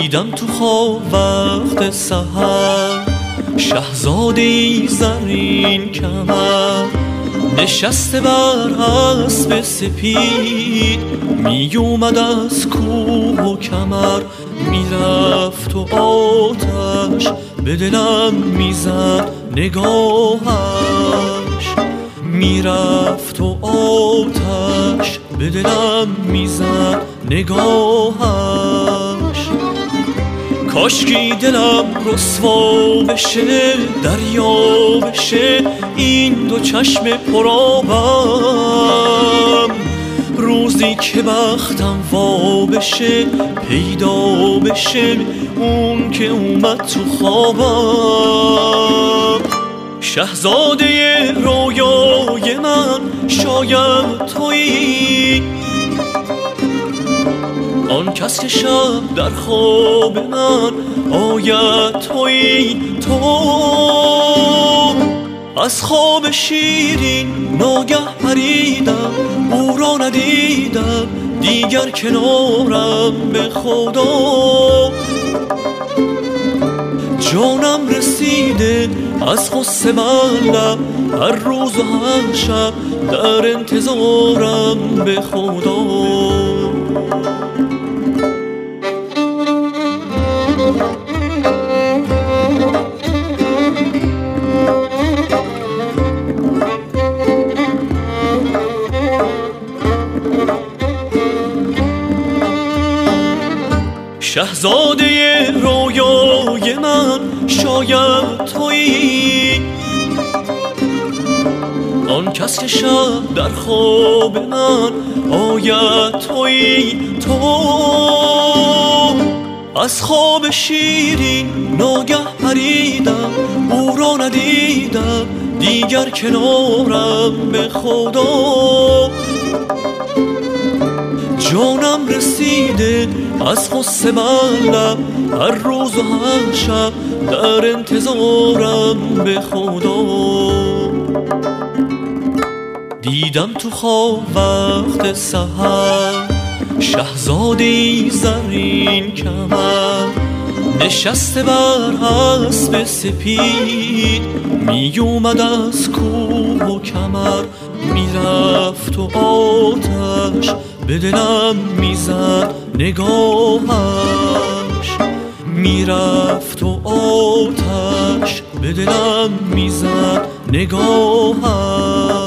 دیدم تو خواب وقت سحر شهزاده‌ای زرین کمر نشسته بر اسب سپید می اومد از کوه و کمر میرفت و آتش به دلم میزد نگاهش میرفت و آتش به دلم میزد نگاهش کاشکی دلم رسوا بشه دریا بشه این دو چشم پرآبم روزی که بختم وا بشه پیدا بشه اون که اومد تو خوابم شهزاده رویای من شاید تویی آن کس که شب در خواب من آید تویی تو از خواب شیرین ناگه پریدم او را ندیدم دیگر کنارم به خدا جانم رسیده از غصه لب هر روز و هر شب در انتظارم به خدا شهزاده رویای من شاید تویی آن کس که شب در خواب من آید تویی تو از خواب شیرین ناگه پریدم او را ندیدم دیگر کنارم به خدا جانم رسیده از غصه لب هر روز و هر شب در انتظارم به خدا دیدم تو خواب وقت سحر شهزاده‌ای زرین کمر نشسته بر اسب سپید می اومد از کوه و کمر میرفت و آتش به دلم میزد نگاهش میرفت و آتش به دلم میزد نگاهش